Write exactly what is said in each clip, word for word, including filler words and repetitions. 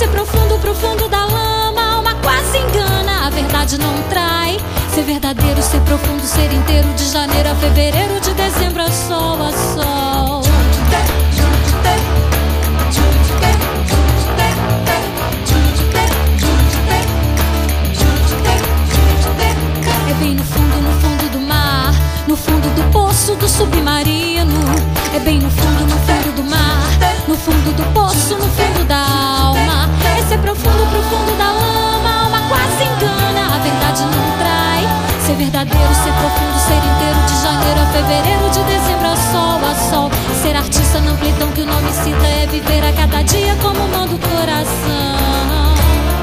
ser profundo, profundo da lama, a alma quase engana, a verdade não trai. Ser verdadeiro, ser profundo, ser inteiro, de janeiro a fevereiro, de dezembro a sol a sol. É bem no fundo, no fundo do mar, no fundo do poço do submarino. É bem no fundo, no fundo do mar, no fundo do poço, no fundo da alma. É ser profundo, profundo da lama, a alma quase engana, a verdade não trai. Ser verdadeiro, ser profundo, ser inteiro, de janeiro a fevereiro, de dezembro a sol a sol. Ser artista na amplidão que o nome cita, é viver a cada dia como manda o coração.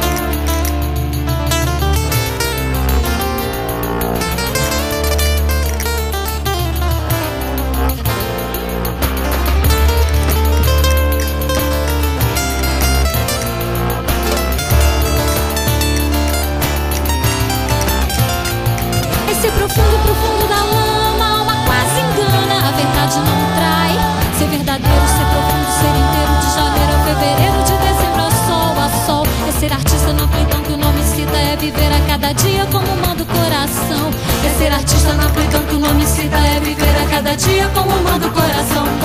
Ser profundo, profundo da lama, a alma quase engana, a verdade não trai. Ser verdadeiro, ser profundo, ser inteiro, de janeiro a fevereiro, de dezembro a sol a sol. É ser artista na amplidão que o nome cita, é viver a cada dia como manda o coração. É ser artista na amplidão que o nome cita, é viver a cada dia como manda o coração.